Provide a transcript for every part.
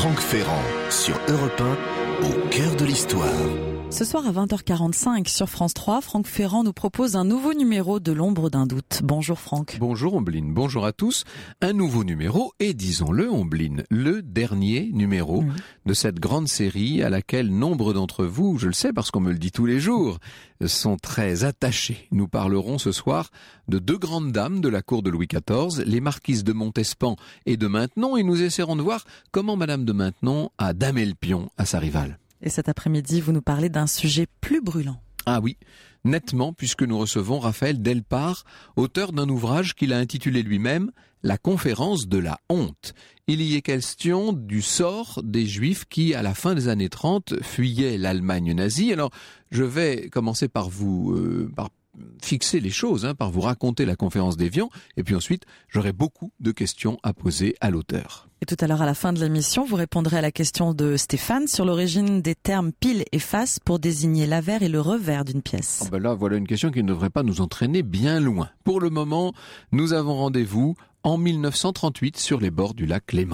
Franck Ferrand sur Europe 1, au cœur de l'histoire. Ce soir à 20h45 sur France 3, Franck Ferrand nous propose un nouveau numéro de l'ombre d'un doute. Bonjour Franck. Bonjour Ombline, bonjour à tous. Un nouveau numéro et disons-le Ombline, le dernier numéro de cette grande série à laquelle nombre d'entre vous, je le sais parce qu'on me le dit tous les jours, sont très attachés. Nous parlerons ce soir de deux grandes dames de la cour de Louis XIV, les marquises de Montespan et de Maintenon, et nous essaierons de voir comment Madame de Maintenon a damé le pion à sa rivale. Et cet après-midi, vous nous parlez d'un sujet plus brûlant. Ah oui, nettement, puisque nous recevons Raphaël Delpar, auteur d'un ouvrage qu'il a intitulé lui-même « La conférence de la honte ». Il y est question du sort des Juifs qui, à la fin des années 30, fuyaient l'Allemagne nazie. Alors, je vais commencer par vous fixer les choses, par vous raconter la conférence d'Évian, et puis ensuite, j'aurai beaucoup de questions à poser à l'auteur. Et tout à l'heure, à la fin de l'émission, vous répondrez à la question de Stéphane sur l'origine des termes pile et face pour désigner l'avers et le revers d'une pièce. Là, voilà une question qui ne devrait pas nous entraîner bien loin. Pour le moment, nous avons rendez-vous en 1938 sur les bords du lac Léman.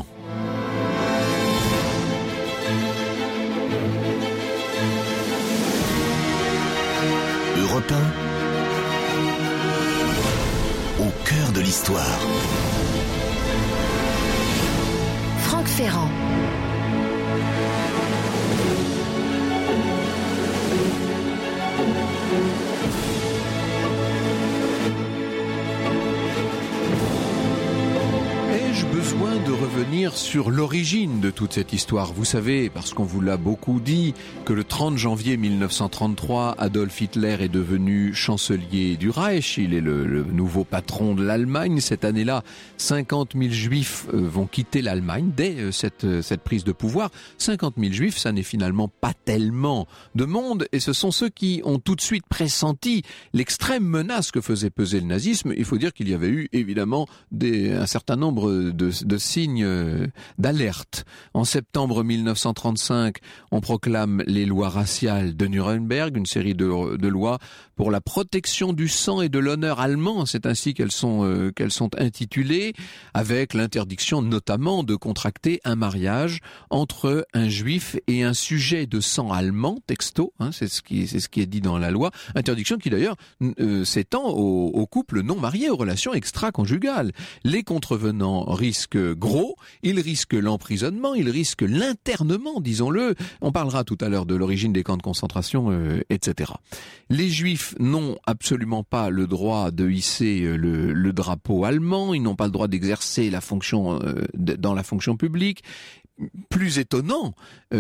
Europe 1, au cœur de l'histoire. Franck Ferrand. Ai-je besoin de revenir sur l'origine de toute cette histoire? Vous savez, parce qu'on vous l'a beaucoup dit, que le 30 janvier 1933, Adolf Hitler est devenu chancelier du Reich. Il est le nouveau patron de l'Allemagne. Cette année-là, 50 000 Juifs vont quitter l'Allemagne dès cette prise de pouvoir. 50 000 Juifs, ça n'est finalement pas tellement de monde, et ce sont ceux qui ont tout de suite pressenti l'extrême menace que faisait peser le nazisme. Il faut dire qu'il y avait eu évidemment un certain nombre de signes d'alerte. En septembre 1935, on proclame les lois raciales de Nuremberg, une série de lois pour la protection du sang et de l'honneur allemand, c'est ainsi qu'elles sont intitulées, avec l'interdiction notamment de contracter un mariage entre un juif et un sujet de sang allemand, texto, c'est ce qui est dit dans la loi, interdiction qui d'ailleurs s'étend aux couples non mariés, aux relations extra-conjugales. Les contrevenants risquent gros, ils risquent l'emprisonnement, ils risquent l'internement, disons-le. On parlera tout à l'heure de l'origine des camps de concentration, etc. Les Juifs n'ont absolument pas le droit de hisser le drapeau allemand, ils n'ont pas le droit d'exercer la fonction dans la fonction publique. Plus étonnant,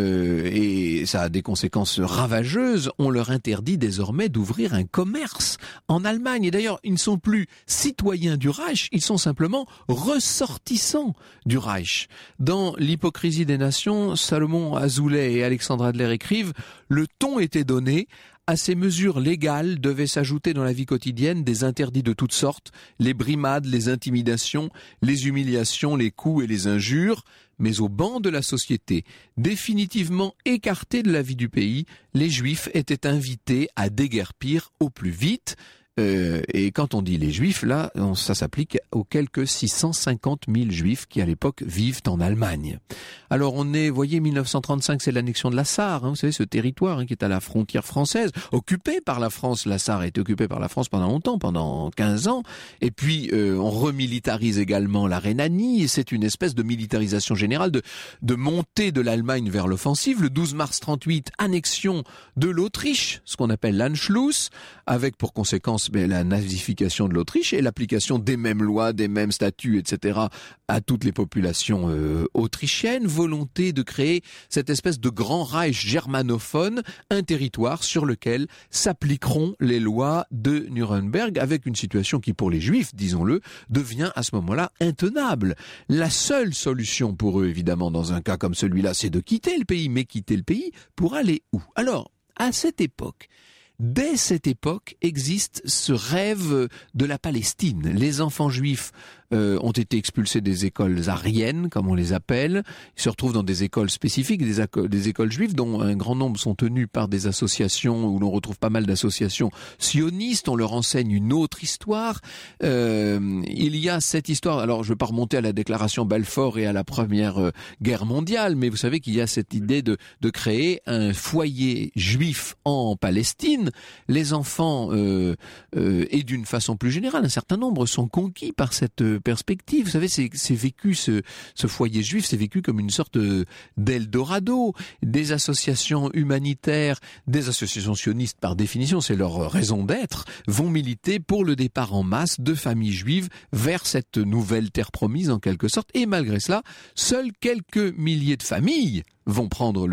et ça a des conséquences ravageuses, on leur interdit désormais d'ouvrir un commerce en Allemagne. Et d'ailleurs, ils ne sont plus citoyens du Reich, ils sont simplement ressortissants du Reich. Dans L'hypocrisie des nations, Salomon Azoulay et Alexandre Adler écrivent « Le ton était donné ». À ces mesures légales devaient s'ajouter dans la vie quotidienne des interdits de toutes sortes, les brimades, les intimidations, les humiliations, les coups et les injures. Mais au banc de la société, définitivement écartés de la vie du pays, les Juifs étaient invités à déguerpir au plus vite. Et quand on dit les Juifs, là, ça s'applique aux quelques 650 000 Juifs qui, à l'époque, vivent en Allemagne. Alors, vous voyez, 1935, c'est l'annexion de la Sarre, vous savez, ce territoire qui est à la frontière française, occupé par la France. La Sarre a été occupée par la France pendant longtemps, pendant 15 ans. Et puis, on remilitarise également la Rhénanie, et c'est une espèce de militarisation générale, de montée de l'Allemagne vers l'offensive. Le 12 mars 38, annexion de l'Autriche, ce qu'on appelle l'Anschluss, avec pour conséquence la nazification de l'Autriche et l'application des mêmes lois, des mêmes statuts, etc. à toutes les populations autrichiennes. Volonté de créer cette espèce de grand Reich germanophone, un territoire sur lequel s'appliqueront les lois de Nuremberg, avec une situation qui, pour les Juifs, disons-le, devient à ce moment-là intenable. La seule solution pour eux, évidemment, dans un cas comme celui-là, c'est de quitter le pays. Mais quitter le pays pour aller où? Alors, à cette époque, dès cette époque, existe ce rêve de la Palestine. Les enfants juifs ont été expulsés des écoles ariennes, comme on les appelle. Ils se retrouvent dans des écoles spécifiques, des écoles juives, dont un grand nombre sont tenues par des associations, où l'on retrouve pas mal d'associations sionistes. On leur enseigne une autre histoire. Il y a cette histoire, alors je ne vais pas remonter à la déclaration Balfour et à la Première Guerre mondiale, mais vous savez qu'il y a cette idée de créer un foyer juif en Palestine. Les enfants, et d'une façon plus générale, un certain nombre sont conquis par cette perspective. Vous savez, c'est vécu, ce foyer juif, c'est vécu comme une sorte d'Eldorado. Des associations humanitaires, des associations sionistes par définition, c'est leur raison d'être, vont militer pour le départ en masse de familles juives vers cette nouvelle terre promise en quelque sorte. Et malgré cela, seuls quelques milliers de familles vont prendre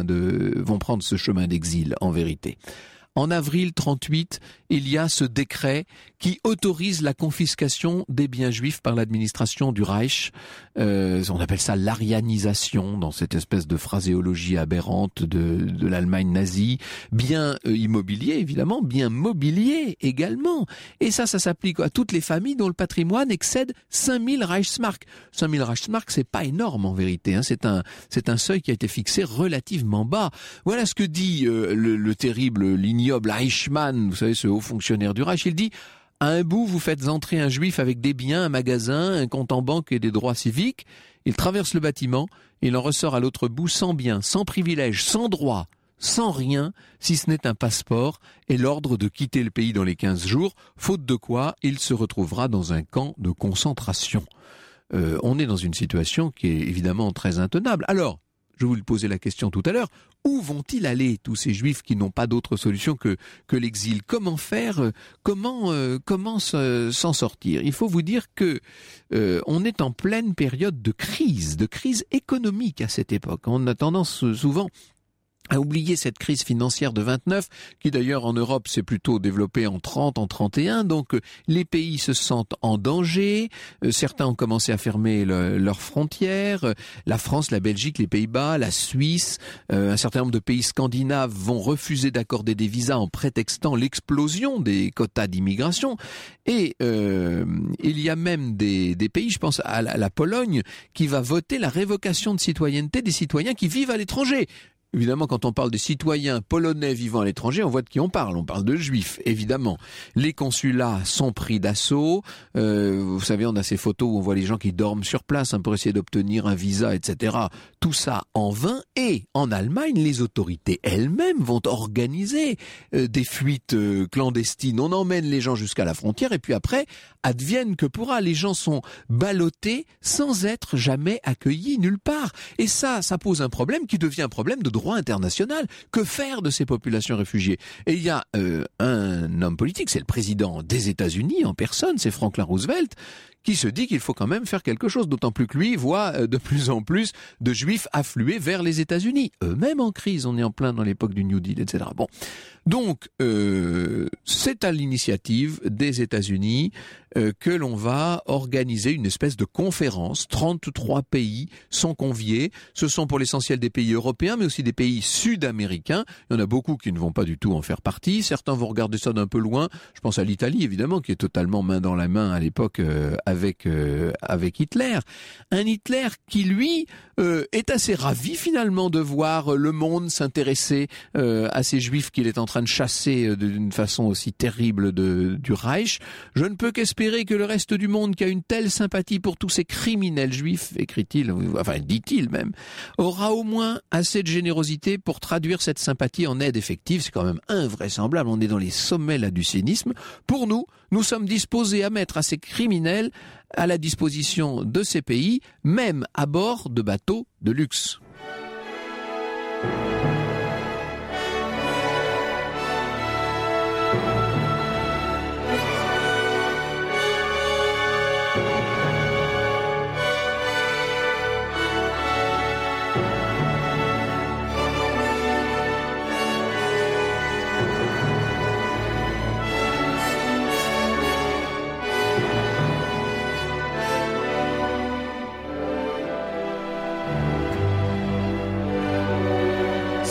ce chemin d'exil en vérité. En avril 38, il y a ce décret qui autorise la confiscation des biens juifs par l'administration du Reich. On appelle ça l'arianisation, dans cette espèce de phraséologie aberrante de l'Allemagne nazie. Biens immobiliers, évidemment, biens mobiliers également. Et ça s'applique à toutes les familles dont le patrimoine excède 5000 Reichsmark. 5000 Reichsmark, c'est pas énorme en vérité, hein. C'est un seuil qui a été fixé relativement bas. Voilà ce que dit le terrible, l'ignoble Eichmann, vous savez, ce haut fonctionnaire du Reich. Il dit: à un bout, vous faites entrer un juif avec des biens, un magasin, un compte en banque et des droits civiques. Il traverse le bâtiment, il en ressort à l'autre bout sans biens, sans privilèges, sans droits, sans rien, si ce n'est un passeport et l'ordre de quitter le pays dans les 15 jours, faute de quoi il se retrouvera dans un camp de concentration. On est dans une situation qui est évidemment très intenable. Alors, je vous posais la question tout à l'heure, où vont-ils aller, tous ces juifs qui n'ont pas d'autre solution que l'exil? Comment faire? Comment s'en sortir? Il faut vous dire que on est en pleine période de crise économique à cette époque. On a tendance souvent à oublier cette crise financière de 29, qui d'ailleurs en Europe s'est plutôt développée en 30, en 31, donc les pays se sentent en danger, certains ont commencé à fermer leurs frontières, la France, la Belgique, les Pays-Bas, la Suisse, un certain nombre de pays scandinaves vont refuser d'accorder des visas en prétextant l'explosion des quotas d'immigration, et il y a même des pays, je pense à la Pologne, qui va voter la révocation de citoyenneté des citoyens qui vivent à l'étranger. Évidemment, quand on parle des citoyens polonais vivant à l'étranger, on voit de qui on parle de juifs, évidemment. Les consulats sont pris d'assaut. Vous savez, on a ces photos où on voit les gens qui dorment sur place pour essayer d'obtenir un visa, etc. Tout ça en vain. Et en Allemagne, les autorités elles-mêmes vont organiser des fuites clandestines. On emmène les gens jusqu'à la frontière et puis après, advienne que pourra. Les gens sont ballottés sans être jamais accueillis nulle part. Et ça pose un problème qui devient un problème de droit international. Que faire de ces populations réfugiées? Et il y a un homme politique, c'est le président des États-Unis en personne, c'est Franklin Roosevelt, qui se dit qu'il faut quand même faire quelque chose, d'autant plus que lui voit de plus en plus de juifs affluer vers les États-Unis, eux-mêmes en crise, on est en plein dans l'époque du New Deal, etc. Bon, donc c'est à l'initiative des États-Unis que l'on va organiser une espèce de conférence. 33 pays sont conviés, ce sont pour l'essentiel des pays européens, mais aussi des pays sud-américains. Il y en a beaucoup qui ne vont pas du tout en faire partie, certains vont regarder ça d'un peu loin, je pense à l'Italie évidemment, qui est totalement main dans la main à l'époque avec Hitler. Un Hitler qui, lui, est assez ravi finalement de voir le monde s'intéresser à ces juifs qu'il est en train de chasser d'une façon aussi terrible du Reich. Je ne peux qu'espérer que le reste du monde, qui a une telle sympathie pour tous ces criminels juifs, écrit-il, enfin dit-il même, aura au moins assez de générosité pour traduire cette sympathie en aide effective. C'est quand même invraisemblable, on est dans les sommets là du cynisme. Pour nous sommes disposés à mettre à ces criminels à la disposition de ces pays, même à bord de bateaux de luxe.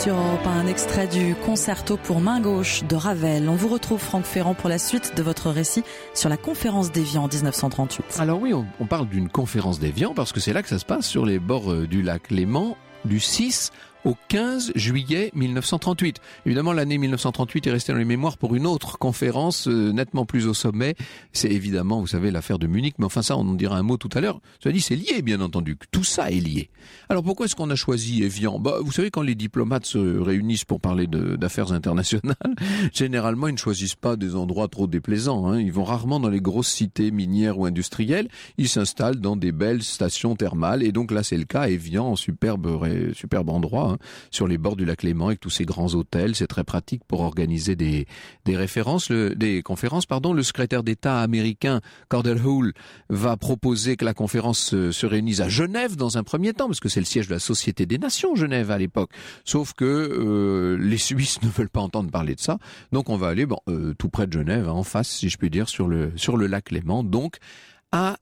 Sur Europe 1, un extrait du concerto pour main gauche de Ravel. On vous retrouve, Franck Ferrand, pour la suite de votre récit sur la conférence d'Évian en 1938. Alors oui, on parle d'une conférence d'Évian parce que c'est là que ça se passe, sur les bords du lac Léman, du 6 au 15 juillet 1938. Évidemment, l'année 1938 est restée dans les mémoires pour une autre conférence nettement plus au sommet. C'est évidemment, vous savez, l'affaire de Munich, mais enfin ça, on en dira un mot tout à l'heure. Cela dit, c'est lié, bien entendu. Tout ça est lié. Alors pourquoi est-ce qu'on a choisi Évian ? Vous savez, quand les diplomates se réunissent pour parler d'affaires internationales, généralement, ils ne choisissent pas des endroits trop déplaisants. Ils vont rarement dans les grosses cités minières ou industrielles. Ils s'installent dans des belles stations thermales. Et donc là, c'est le cas. Évian, superbe endroit, sur les bords du lac Léman, avec tous ces grands hôtels. C'est très pratique pour organiser des conférences. Le secrétaire d'État américain Cordell Hull va proposer que la conférence se réunisse à Genève dans un premier temps, parce que c'est le siège de la Société des Nations, Genève, à l'époque. Sauf que les Suisses ne veulent pas entendre parler de ça. Donc on va aller tout près de Genève, en face, si je puis dire, sur le lac Léman. Donc à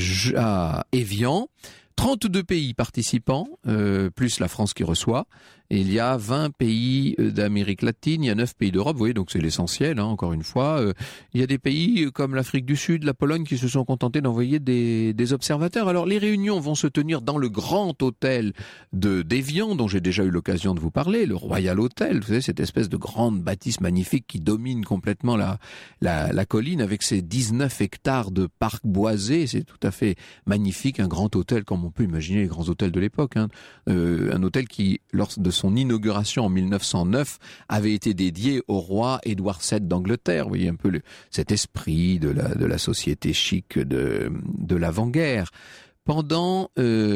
Évian. 32 pays participants, plus la France qui reçoit. Et il y a 20 pays d'Amérique latine, il y a 9 pays d'Europe, vous voyez, donc c'est l'essentiel, encore une fois. Il y a des pays comme l'Afrique du Sud, la Pologne, qui se sont contentés d'envoyer des observateurs. Alors les réunions vont se tenir dans le grand hôtel d'Évian, dont j'ai déjà eu l'occasion de vous parler, le Royal Hotel, vous savez, cette espèce de grande bâtisse magnifique qui domine complètement la colline, avec ses 19 hectares de parc boisé. C'est tout à fait magnifique, un grand hôtel comme on peut imaginer les grands hôtels de l'époque. Un hôtel qui, lors de son inauguration en 1909, avait été dédié au roi Édouard VII d'Angleterre. Vous voyez un peu cet esprit de la société chic de l'avant-guerre. Pendant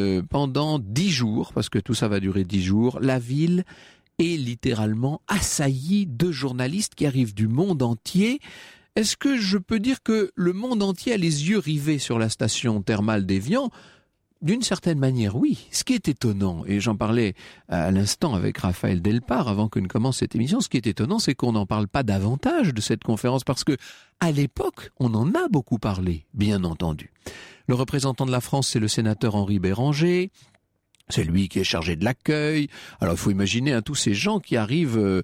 10 jours, parce que tout ça va durer 10 jours, la ville est littéralement assaillie de journalistes qui arrivent du monde entier. Est-ce que je peux dire que le monde entier a les yeux rivés sur la station thermale d'Évian ? D'une certaine manière, oui. Ce qui est étonnant, et j'en parlais à l'instant avec Raphaël Delpar avant que ne commence cette émission, ce qui est étonnant, c'est qu'on n'en parle pas davantage de cette conférence, parce que à l'époque, on en a beaucoup parlé, bien entendu. Le représentant de la France, c'est le sénateur Henri Béranger. C'est lui qui est chargé de l'accueil. Alors il faut imaginer tous ces gens qui arrivent,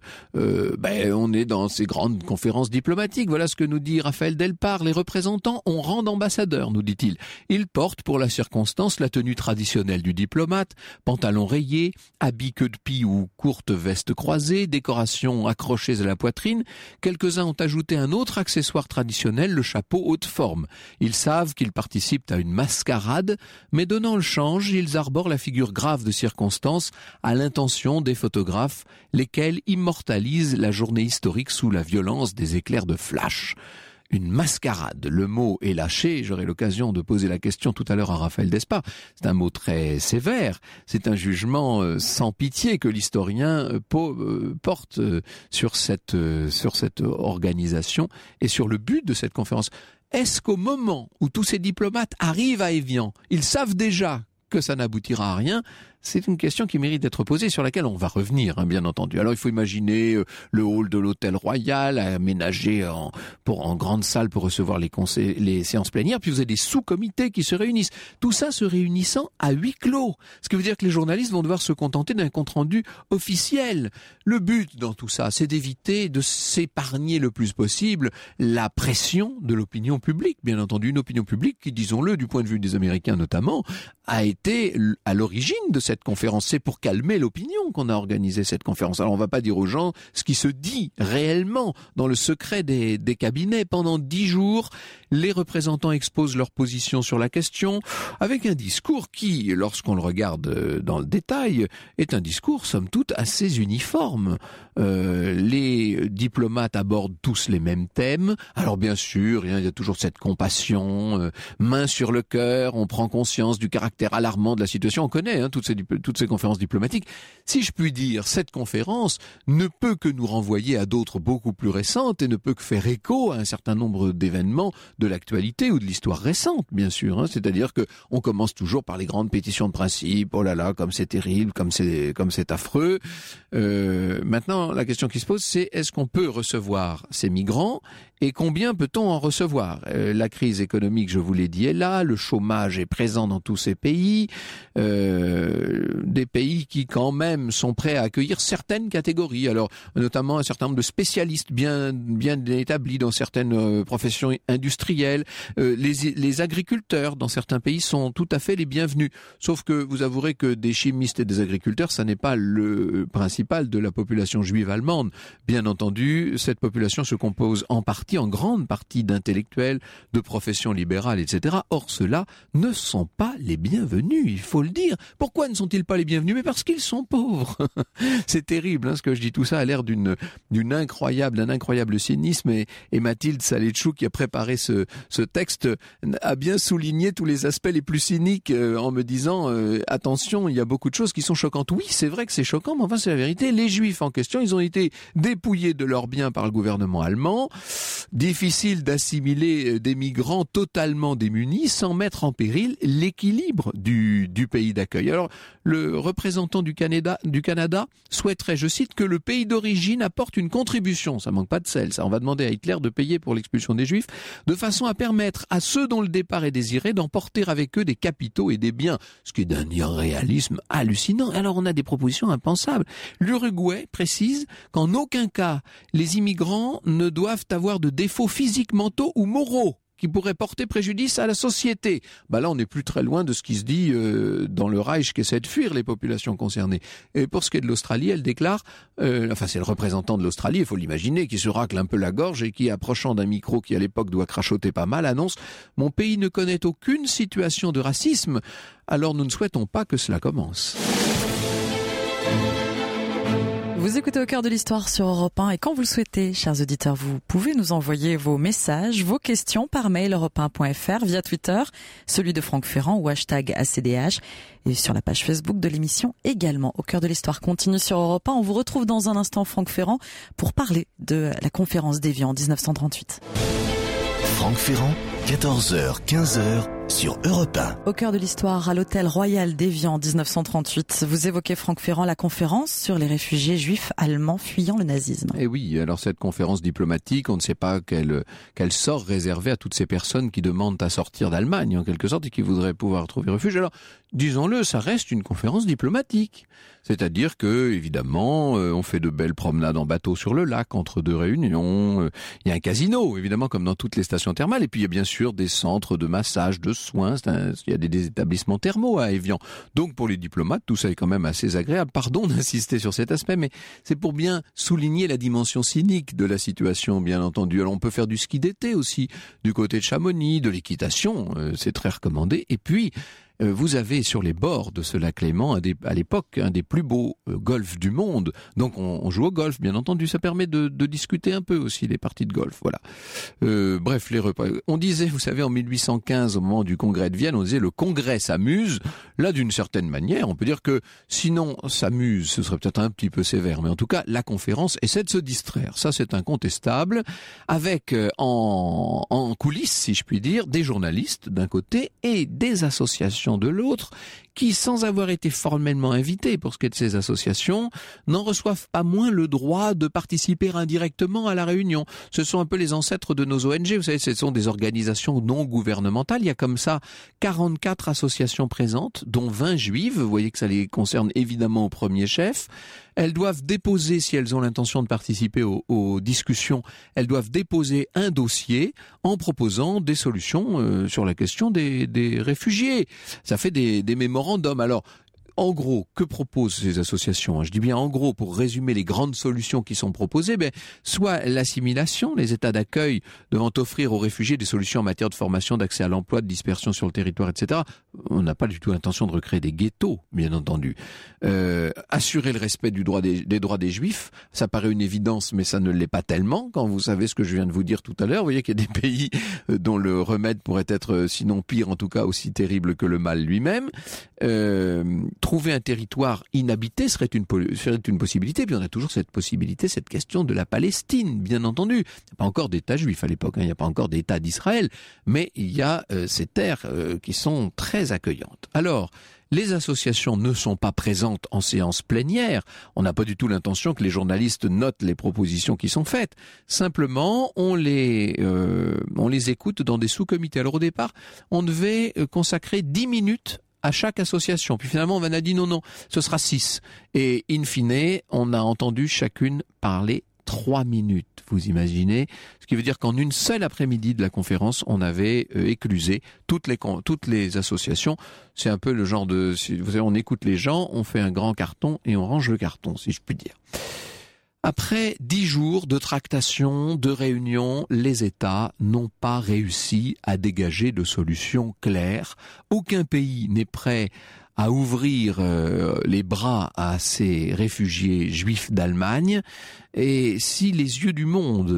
on est dans ces grandes conférences diplomatiques. Voilà ce que nous dit Raphaël Delpar. Les représentants ont rang d'ambassadeur, nous dit-il. Ils portent pour la circonstance la tenue traditionnelle du diplomate, pantalon rayé, habit queue de pie ou courte veste croisée, décorations accrochées à la poitrine. Quelques-uns ont ajouté un autre accessoire traditionnel, le chapeau haute forme. Ils savent qu'ils participent à une mascarade, mais donnant le change, ils arborent la figure grave de circonstances à l'intention des photographes, lesquels immortalisent la journée historique sous la violence des éclairs de flash. Une mascarade, le mot est lâché, j'aurai l'occasion de poser la question tout à l'heure à Raphaël Delpar. C'est un mot très sévère, c'est un jugement sans pitié que l'historien porte sur cette organisation et sur le but de cette conférence. Est-ce qu'au moment où tous ces diplomates arrivent à Évian, ils savent déjà que ça n'aboutira à rien? C'est une question qui mérite d'être posée, sur laquelle on va revenir, bien entendu. Alors il faut imaginer le hall de l'hôtel royal, aménagé en grande salle pour recevoir les séances plénières, puis vous avez des sous-comités qui se réunissent. Tout ça se réunissant à huis clos. Ce qui veut dire que les journalistes vont devoir se contenter d'un compte-rendu officiel. Le but dans tout ça, c'est d'éviter de s'épargner le plus possible la pression de l'opinion publique. Bien entendu, une opinion publique qui, disons-le, du point de vue des Américains notamment, a été à l'origine de cette conférence. C'est pour calmer l'opinion qu'on a organisé cette conférence. Alors on va pas dire aux gens ce qui se dit réellement dans le secret des cabinets. Pendant 10 jours, les représentants exposent leur position sur la question avec un discours qui, lorsqu'on le regarde dans le détail, est un discours somme toute assez uniforme. Les diplomates abordent tous les mêmes thèmes. Alors bien sûr, il y a toujours cette compassion, main sur le cœur, on prend conscience du caractère alarmant de la situation. On connaît toutes ces conférences diplomatiques. Si je puis dire, cette conférence ne peut que nous renvoyer à d'autres beaucoup plus récentes et ne peut que faire écho à un certain nombre d'événements de l'actualité ou de l'histoire récente, bien sûr. C'est-à-dire que on commence toujours par les grandes pétitions de principe. Oh là là, comme c'est terrible, comme c'est affreux. Maintenant, maintenant, la question qui se pose, c'est est-ce qu'on peut recevoir ces migrants et combien peut-on en recevoir? La crise économique, je vous l'ai dit, est là, le chômage est présent dans tous ces pays, des pays qui quand même sont prêts à accueillir certaines catégories, alors notamment un certain nombre de spécialistes bien établis dans certaines professions industrielles, les agriculteurs dans certains pays sont tout à fait les bienvenus, sauf que vous avouerez que des chimistes et des agriculteurs, ça n'est pas le principal de la population juive allemande. Bien entendu, cette population se compose en grande partie d'intellectuels, de professions libérales, etc. Or, ceux-là ne sont pas les bienvenus, il faut le dire. Pourquoi ne sont-ils pas les bienvenus? Mais parce qu'ils sont pauvres. C'est terrible, ce que je dis. Tout ça a l'air d'un incroyable cynisme. Et Mathilde Saletchou, qui a préparé ce texte, a bien souligné tous les aspects les plus cyniques en me disant attention, il y a beaucoup de choses qui sont choquantes. Oui, c'est vrai que c'est choquant, mais enfin c'est la vérité. Les Juifs en question, ils ont été dépouillés de leurs biens par le gouvernement allemand. Difficile d'assimiler des migrants totalement démunis sans mettre en péril l'équilibre du pays d'accueil. Alors, le représentant du Canada souhaiterait, je cite, que le pays d'origine apporte une contribution. Ça manque pas de sel, ça. On va demander à Hitler de payer pour l'expulsion des Juifs, de façon à permettre à ceux dont le départ est désiré d'emporter avec eux des capitaux et des biens. Ce qui est d'un irréalisme hallucinant. Alors, on a des propositions impensables. L'Uruguay précise qu'en aucun cas, les immigrants ne doivent avoir de défauts physiques, mentaux ou moraux qui pourraient porter préjudice à la société. Là, on n'est plus très loin de ce qui se dit dans le Reich qui essaie de fuir les populations concernées. Et pour ce qui est de l'Australie, elle déclare, c'est le représentant de l'Australie, il faut l'imaginer, qui se racle un peu la gorge et qui, approchant d'un micro qui à l'époque doit crachoter pas mal, annonce « Mon pays ne connaît aucune situation de racisme, alors nous ne souhaitons pas que cela commence ». Vous écoutez Au cœur de l'histoire sur Europe 1 et quand vous le souhaitez, chers auditeurs, vous pouvez nous envoyer vos messages, vos questions par mail europe1.fr, via Twitter, celui de Franck Ferrand ou #ACDH et sur la page Facebook de l'émission également. Au cœur de l'histoire continue sur Europe 1. On vous retrouve dans un instant, Franck Ferrand, pour parler de la conférence d'Évian en 1938. Franck Ferrand, 14h, 15h sur Europe 1. Au cœur de l'histoire, à l'hôtel Royal d'Évian en 1938, vous évoquez, Franck Ferrand, la conférence sur les réfugiés juifs allemands fuyant le nazisme. Et oui, alors cette conférence diplomatique, on ne sait pas quel sort réservé à toutes ces personnes qui demandent à sortir d'Allemagne, en quelque sorte, et qui voudraient pouvoir trouver refuge. Alors, disons-le, ça reste une conférence diplomatique. C'est-à-dire que, évidemment, on fait de belles promenades en bateau sur le lac entre deux réunions. Il y a un casino, évidemment, comme dans toutes les stations thermales. Et puis, il y a bien sûr des centres de massage, de soins. Il y a des établissements thermaux à Évian. Donc, pour les diplomates, tout ça est quand même assez agréable. Pardon d'insister sur cet aspect, mais c'est pour bien souligner la dimension cynique de la situation, bien entendu. Alors, on peut faire du ski d'été aussi, du côté de Chamonix, de l'équitation. C'est très recommandé. Et puis, vous avez sur les bords de ce lac Léman, à l'époque, un des plus beaux golfs du monde. Donc on joue au golf, bien entendu. Ça permet de discuter un peu aussi les parties de golf. Voilà. Bref, les repas. On disait, vous savez, en 1815, au moment du congrès de Vienne, on disait le congrès s'amuse. Là, d'une certaine manière, on peut dire que sinon s'amuse, ce serait peut-être un petit peu sévère. Mais en tout cas, la conférence essaie de se distraire. Ça, c'est incontestable. Avec en coulisses, si je puis dire, des journalistes d'un côté et des associations de l'autre, qui, sans avoir été formellement invités pour ce qui est de ces associations, n'en reçoivent pas moins le droit de participer indirectement à la réunion. Ce sont un peu les ancêtres de nos ONG, vous savez, ce sont des organisations non gouvernementales. Il y a comme ça 44 associations présentes, dont 20 juives. Vous voyez que ça les concerne évidemment au premier chef. Elles doivent déposer, si elles ont l'intention de participer aux discussions, elles doivent déposer un dossier en proposant des solutions sur la question des réfugiés. Ça fait des mémorandums. Alors, en gros, que proposent ces associations? Je dis bien en gros, pour résumer les grandes solutions qui sont proposées, soit l'assimilation, les états d'accueil devant offrir aux réfugiés des solutions en matière de formation, d'accès à l'emploi, de dispersion sur le territoire, etc. On n'a pas du tout l'intention de recréer des ghettos, bien entendu. Assurer le respect des droits des Juifs, ça paraît une évidence, mais ça ne l'est pas tellement, quand vous savez ce que je viens de vous dire tout à l'heure. Vous voyez qu'il y a des pays dont le remède pourrait être, sinon pire, en tout cas aussi terrible que le mal lui-même. Trouver un territoire inhabité serait une possibilité. Puis on a toujours cette possibilité, cette question de la Palestine, bien entendu. Il n'y a pas encore d'État juif à l'époque, il n'y a pas encore d'État d'Israël, mais il y a ces terres qui sont très accueillantes. Alors, Les associations ne sont pas présentes en séance plénière. On n'a pas du tout l'intention que les journalistes notent les propositions qui sont faites. Simplement, on les écoute dans des sous-comités. Alors au départ, on devait consacrer 10 minutes à chaque association. Puis finalement, on a dit non, ce sera 6. Et in fine, on a entendu chacune parler 3 minutes, vous imaginez. Ce qui veut dire qu'en une seule après-midi de la conférence, on avait éclusé toutes les associations. C'est un peu le genre de... Vous savez, on écoute les gens, on fait un grand carton et on range le carton, si je puis dire. Après 10 jours de tractations, de réunions, les États n'ont pas réussi à dégager de solutions claires. Aucun pays n'est prêt à ouvrir les bras à ces réfugiés juifs d'Allemagne. Et si les yeux du monde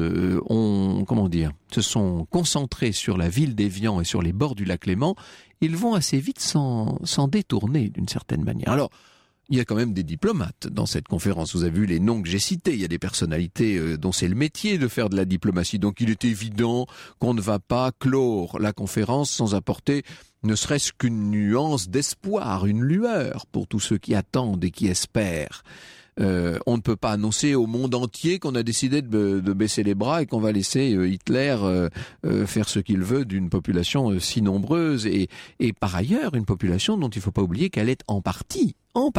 se sont concentrés sur la ville d'Évian et sur les bords du lac Léman, ils vont assez vite s'en détourner d'une certaine manière. Alors, il y a quand même des diplomates dans cette conférence. Vous avez vu les noms que j'ai cités. Il y a des personnalités dont c'est le métier de faire de la diplomatie. Donc il est évident qu'on ne va pas clore la conférence sans apporter ne serait-ce qu'une nuance d'espoir, une lueur pour tous ceux qui attendent et qui espèrent. On ne peut pas annoncer au monde entier qu'on a décidé de baisser les bras et qu'on va laisser Hitler faire ce qu'il veut d'une population si nombreuse et par ailleurs une population dont il ne faut pas oublier qu'elle est en partie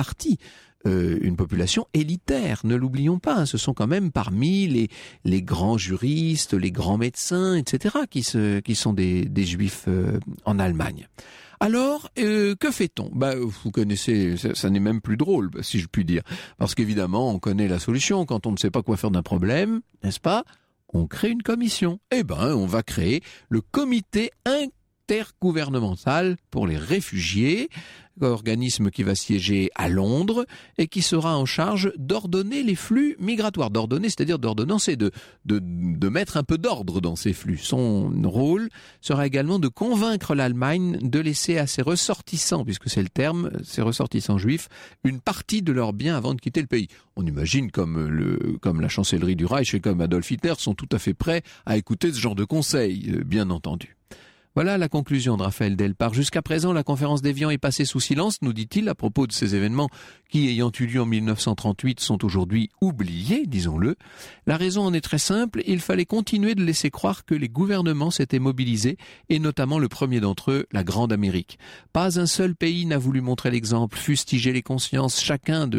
une population élitaire, ne l'oublions pas, hein, ce sont quand même parmi les grands juristes, les grands médecins, etc. qui sont des juifs en Allemagne. Alors, que fait-on ? Vous connaissez, ça n'est même plus drôle, si je puis dire, parce qu'évidemment, on connaît la solution. Quand on ne sait pas quoi faire d'un problème, n'est-ce pas ? On crée une commission. On va créer le comité intergouvernemental pour les réfugiés, organisme qui va siéger à Londres et qui sera en charge d'ordonner les flux migratoires. D'ordonner, c'est-à-dire d'ordonnancer, de mettre un peu d'ordre dans ces flux. Son rôle sera également de convaincre l'Allemagne de laisser à ses ressortissants, puisque c'est le terme, ses ressortissants juifs, une partie de leurs biens avant de quitter le pays. On imagine comme la chancellerie du Reich et comme Adolf Hitler sont tout à fait prêts à écouter ce genre de conseils, bien entendu. Voilà la conclusion de Raphaël Delpar. Jusqu'à présent, la conférence d'Évian est passée sous silence, nous dit-il, à propos de ces événements qui, ayant eu lieu en 1938, sont aujourd'hui oubliés, disons-le. La raison en est très simple, il fallait continuer de laisser croire que les gouvernements s'étaient mobilisés, et notamment le premier d'entre eux, la Grande Amérique. Pas un seul pays n'a voulu montrer l'exemple, fustiger les consciences, chacun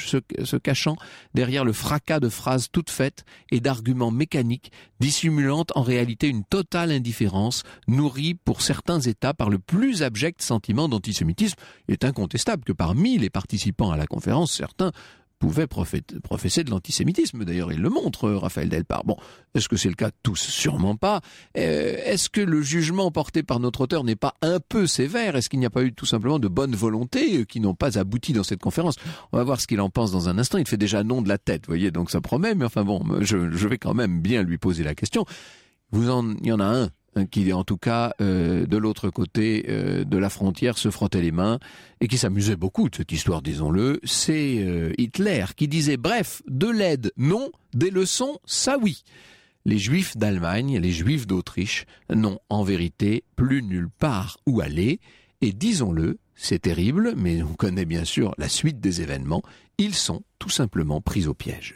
se cachant derrière le fracas de phrases toutes faites et d'arguments mécaniques, dissimulant en réalité une totale indifférence, nourrie pour certains États par le plus abject sentiment d'antisémitisme. Il est incontestable que parmi les participants à la conférence, certains pouvaient professer de l'antisémitisme. D'ailleurs, il le montre, Raphaël Delpar. Bon, est-ce que c'est le cas de tous ? Sûrement pas. Est-ce que le jugement porté par notre auteur n'est pas un peu sévère ? Est-ce qu'il n'y a pas eu tout simplement de bonne volonté qui n'ont pas abouti dans cette conférence ? On va voir ce qu'il en pense dans un instant. Il fait déjà non de la tête, vous voyez, donc ça promet. Mais enfin bon, je vais quand même bien lui poser la question. Il y en a un qui, en tout cas, de l'autre côté de la frontière, se frottait les mains et qui s'amusait beaucoup de cette histoire, disons-le. C'est Hitler qui disait « Bref, de l'aide, non, des leçons, ça oui ». Les Juifs d'Allemagne, les Juifs d'Autriche n'ont en vérité plus nulle part où aller. Et disons-le, c'est terrible, mais on connaît bien sûr la suite des événements. Ils sont tout simplement pris au piège.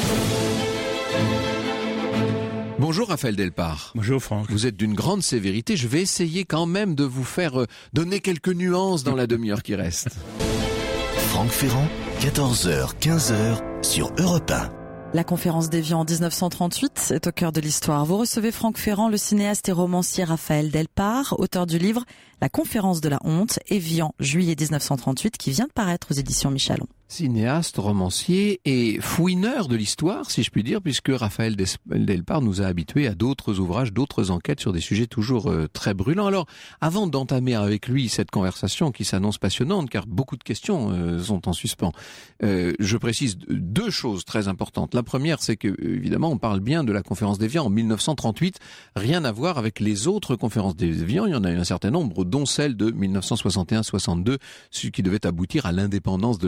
Bonjour Raphaël Delpar. Bonjour Franck. Vous êtes d'une grande sévérité. Je vais essayer quand même de vous faire donner quelques nuances dans la demi-heure qui reste. Franck Ferrand, 14h, 15h sur Europe 1. La conférence d'Évian en 1938 est au cœur de l'histoire. Vous recevez Franck Ferrand, le cinéaste et romancier Raphaël Delpar, auteur du livre La conférence de la honte, Évian, juillet 1938, qui vient de paraître aux éditions Michalon. Cinéaste, romancier et fouineur de l'histoire, si je puis dire, puisque Raphaël Delpar nous a habitués à d'autres ouvrages, d'autres enquêtes sur des sujets toujours très brûlants. Alors, avant d'entamer avec lui cette conversation qui s'annonce passionnante, car beaucoup de questions sont en suspens, je précise 2 choses très importantes. La première, c'est que, évidemment, on parle bien de la conférence d'Évian en 1938, rien à voir avec les autres conférences d'Évian. Il y en a eu un certain nombre, dont celle de 1961-62, qui devait aboutir à l'indépendance de l'Algérie.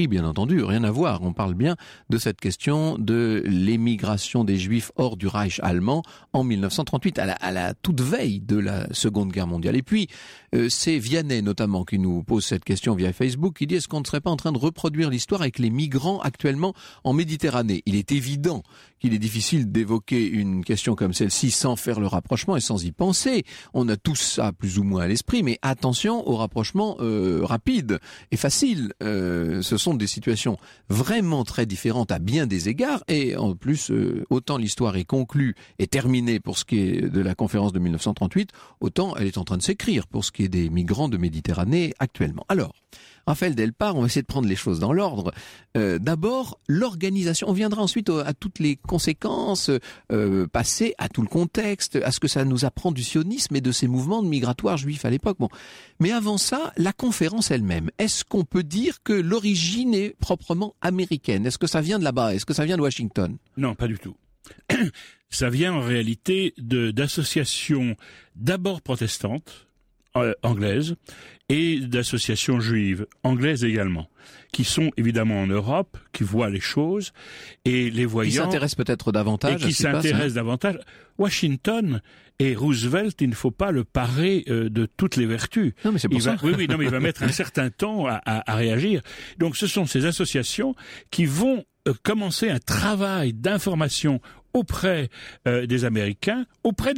bien entendu, rien à voir. On parle bien de cette question de l'émigration des Juifs hors du Reich allemand en 1938, à la toute veille de la Seconde Guerre mondiale. Et puis, c'est Vianney notamment qui nous pose cette question via Facebook, qui dit: est-ce qu'on ne serait pas en train de reproduire l'histoire avec les migrants actuellement en Méditerranée? Il est évident qu'il est difficile d'évoquer une question comme celle-ci sans faire le rapprochement et sans y penser. On a tous ça plus ou moins à l'esprit, mais attention au rapprochement rapide et facile. Ce sont des situations vraiment très différentes à bien des égards, et en plus, autant l'histoire est conclue et terminée pour ce qui est de la conférence de 1938, autant elle est en train de s'écrire pour ce qui est des migrants de Méditerranée actuellement. Alors, Raphaël Delpar, on va essayer de prendre les choses dans l'ordre. D'abord, l'organisation. On viendra ensuite à toutes les conséquences passées, à tout le contexte, à ce que ça nous apprend du sionisme et de ces mouvements migratoires juifs à l'époque. Bon, mais avant ça, la conférence elle-même. Est-ce qu'on peut dire que l'origine est proprement américaine? Est-ce que ça vient de là-bas? Est-ce que ça vient de Washington? Non, pas du tout. Ça vient en réalité d'associations d'abord protestantes, anglaises, et d'associations juives, anglaises également, qui sont évidemment en Europe, qui voient les choses, et les voyant... Qui s'intéressent peut-être davantage. Et qui s'intéressent davantage. Washington et Roosevelt, il ne faut pas le parer de toutes les vertus. Non, mais c'est pour ça. Oui, non, mais il va mettre un certain temps à réagir. Donc ce sont ces associations qui vont commencer un travail d'information auprès des Américains, auprès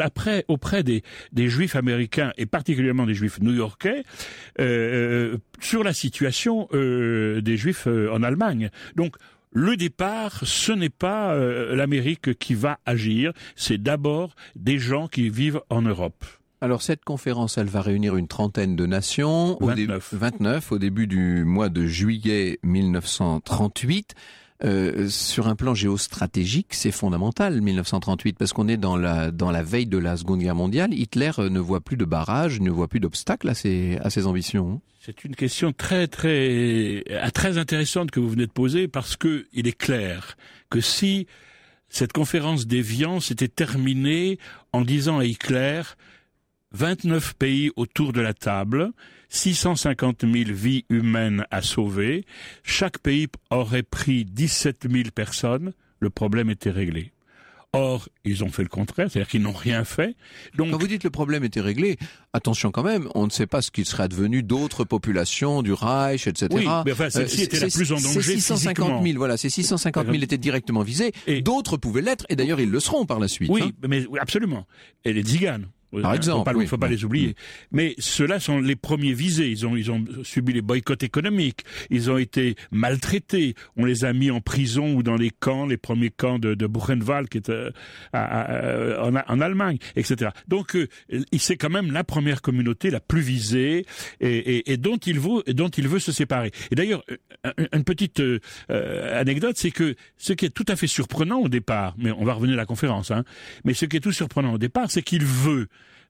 des Juifs américains et particulièrement des Juifs new-yorkais, sur la situation des Juifs en Allemagne. Donc, le départ, ce n'est pas l'Amérique qui va agir, c'est d'abord des gens qui vivent en Europe. Alors cette conférence, elle va réunir une trentaine de nations, 29 au début du mois de juillet 1938. Sur un plan géostratégique, c'est fondamental 1938 parce qu'on est dans la veille de la Seconde Guerre mondiale. Hitler ne voit plus de barrages, ne voit plus d'obstacles à ses ambitions. C'est une question très intéressante que vous venez de poser parce que il est clair que si cette conférence d'Évian s'était terminée en disant à Hitler 29 pays autour de la table, 650 000 vies humaines à sauver, chaque pays aurait pris 17 000 personnes, le problème était réglé. Or, ils ont fait le contraire, c'est-à-dire qu'ils n'ont rien fait. Donc, quand vous dites le problème était réglé, attention quand même, on ne sait pas ce qu'il serait advenu d'autres populations, du Reich, etc. Oui, mais enfin, celle-ci était la plus en danger physiquement. 650 000, voilà, ces 650 000 étaient directement visés, et d'autres pouvaient l'être, et d'ailleurs ils le seront par la suite. Oui, mais absolument. Et les Tziganes. Par exemple, il ne faut pas les oublier. Mais ceux-là sont les premiers visés. Ils ont subi les boycotts économiques. Ils ont été maltraités. On les a mis en prison ou dans les premiers camps de Buchenwald, qui est en Allemagne, etc. Donc, c'est quand même la première communauté la plus visée et dont il veut se séparer. Et d'ailleurs, une petite anecdote, c'est que ce qui est tout à fait surprenant au départ, mais on va revenir à la conférence, mais ce qui est tout surprenant au départ, c'est qu'il veut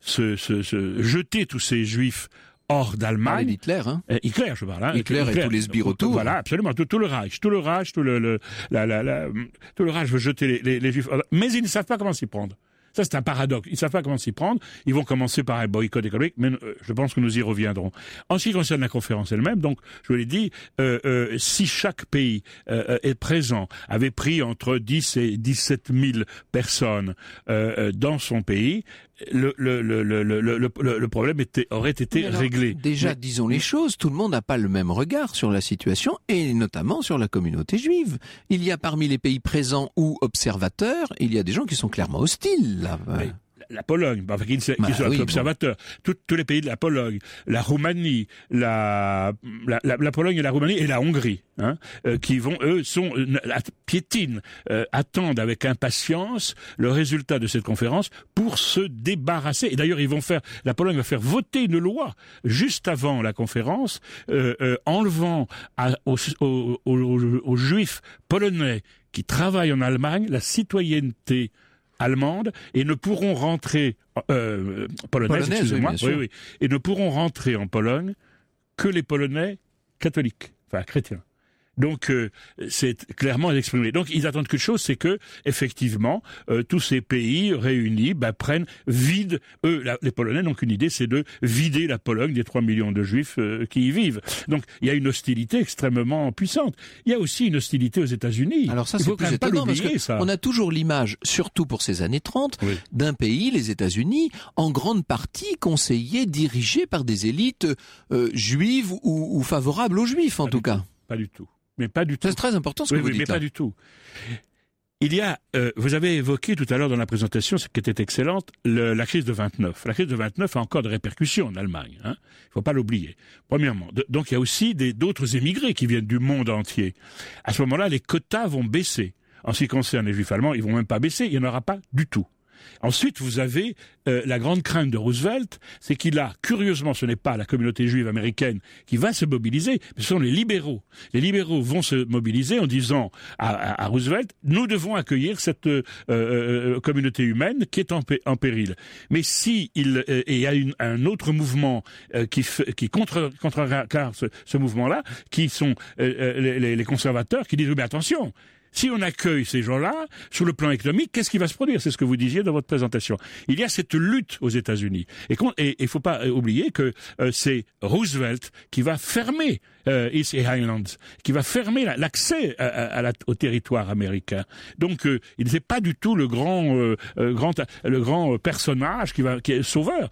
jeter tous ces Juifs hors d'Allemagne. Hitler, Hitler, je parle. Hitler et tous les sbires autour. Voilà, absolument. Tout le Reich, tout le Reich veut jeter les Juifs. Mais ils ne savent pas comment s'y prendre. Ça, c'est un paradoxe. Ils ne savent pas comment s'y prendre. Ils vont commencer par un boycott économique, mais je pense que nous y reviendrons. En ce qui concerne la conférence elle-même, donc, je vous l'ai dit, si chaque pays est présent, avait pris entre 10 et 17 000 personnes dans son pays, le problème aurait été réglé. Déjà, disons les choses, tout le monde n'a pas le même regard sur la situation, et notamment sur la communauté juive. Il y a parmi les pays présents ou observateurs, il y a des gens qui sont clairement hostiles. Là. Oui. La Pologne, qui sont observateurs, tous les pays de la Pologne, la Roumanie, la Pologne et la Roumanie et la Hongrie, qui piétinent, attendent avec impatience le résultat de cette conférence pour se débarrasser. Et d'ailleurs, la Pologne va faire voter une loi juste avant la conférence, enlevant aux Juifs polonais qui travaillent en Allemagne la citoyenneté allemande et ne pourront rentrer polonaise, excusez-moi, oui, et ne pourront rentrer en Pologne que les Polonais catholiques, enfin chrétiens. Donc c'est clairement exprimé. Donc ils attendent qu'une chose, c'est que effectivement tous ces pays réunis vident. Les Polonais n'ont qu'une idée, c'est de vider la Pologne des 3 millions de Juifs qui y vivent. Donc il y a une hostilité extrêmement puissante. Il y a aussi une hostilité aux États-Unis. Alors ça, c'est plus étonnant parce que on a toujours l'image, surtout pour ces années 30, d'un pays, les États-Unis, en grande partie conseillé, dirigé par des élites juives ou favorables aux Juifs en tout cas. Pas du tout. Mais pas du tout. C'est très important ce que vous dites. Mais pas du tout. Il y a, vous avez évoqué tout à l'heure dans la présentation, ce qui était excellente, la crise de 29. La crise de 29 a encore des répercussions en Allemagne. Il faut pas l'oublier. Premièrement, donc il y a aussi d'autres émigrés qui viennent du monde entier. À ce moment-là, les quotas vont baisser. En ce qui concerne les Juifs allemands, ils vont même pas baisser. Il y en aura pas du tout. Ensuite, vous avez la grande crainte de Roosevelt, c'est qu'il a, curieusement, ce n'est pas la communauté juive américaine qui va se mobiliser, mais ce sont les libéraux. Les libéraux vont se mobiliser en disant à Roosevelt, nous devons accueillir cette communauté humaine qui est en péril. Mais si il y a un autre mouvement qui contrecarre ce mouvement-là, qui sont les conservateurs, qui disent mais attention. Si on accueille ces gens-là, sur le plan économique, qu'est-ce qui va se produire? C'est ce que vous disiez dans votre présentation. Il y a cette lutte aux États-Unis. Et il faut pas oublier que c'est Roosevelt qui va fermer East Highlands, qui va fermer l'accès au territoire américain. Donc, il n'est pas du tout le grand personnage qui est sauveur.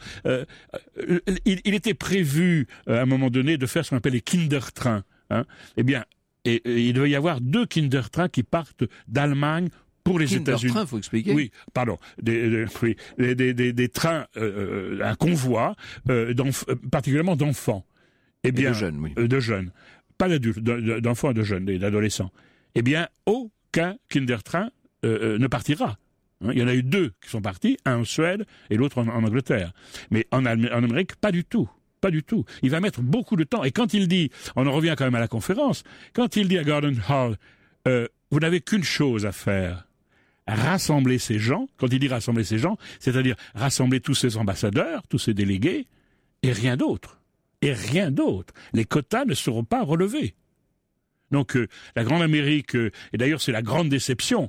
Il était prévu à un moment donné de faire ce qu'on appelle les Kindertrains. Eh bien. Et il devait y avoir 2 Kindertrains qui partent d'Allemagne pour les États-Unis. Kindertrains, faut expliquer. Oui, pardon. Des trains, un convoi, particulièrement d'enfants. Et de jeunes, oui. De jeunes. Pas d'adultes, d'enfants et de jeunes, d'adolescents. Eh bien, aucun Kindertrain ne partira. Il y en a eu 2 qui sont partis, un en Suède et l'autre en Angleterre. Mais en Amérique, pas du tout. Pas du tout. Il va mettre beaucoup de temps. Et quand il dit, on en revient quand même à la conférence, quand il dit à Gordon Hall, vous n'avez qu'une chose à faire, rassembler ces gens. Quand il dit rassembler ces gens, c'est-à-dire rassembler tous ces ambassadeurs, tous ces délégués, et rien d'autre. Et rien d'autre. Les quotas ne seront pas relevés. Donc la Grande Amérique, et d'ailleurs c'est la grande déception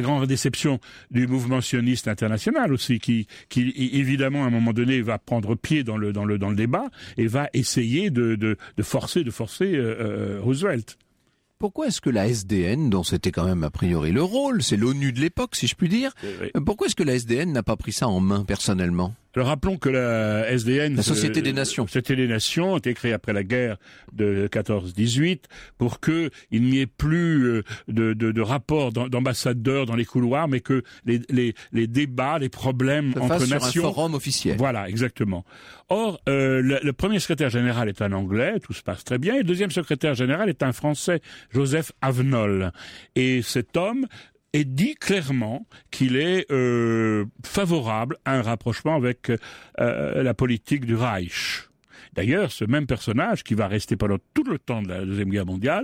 du mouvement sioniste international aussi, qui évidemment à un moment donné va prendre pied dans le débat et va essayer de forcer Roosevelt. Pourquoi est-ce que la SDN, dont c'était quand même a priori le rôle, c'est l'ONU de l'époque si je puis dire, pourquoi est-ce que la SDN n'a pas pris ça en main personnellement ? Alors rappelons que la SDN, la Société des Nations, a été créée après la guerre de 14-18 pour que il n'y ait plus de rapports d'ambassadeurs dans les couloirs, mais que les débats, les problèmes entre nations, sur un forum officiel. Voilà, exactement. Or, le premier secrétaire général est un Anglais, tout se passe très bien, et le deuxième secrétaire général est un Français, Joseph Avenol. Et cet homme et dit clairement qu'il est favorable à un rapprochement avec la politique du Reich. D'ailleurs, ce même personnage, qui va rester pendant tout le temps de la Deuxième Guerre mondiale,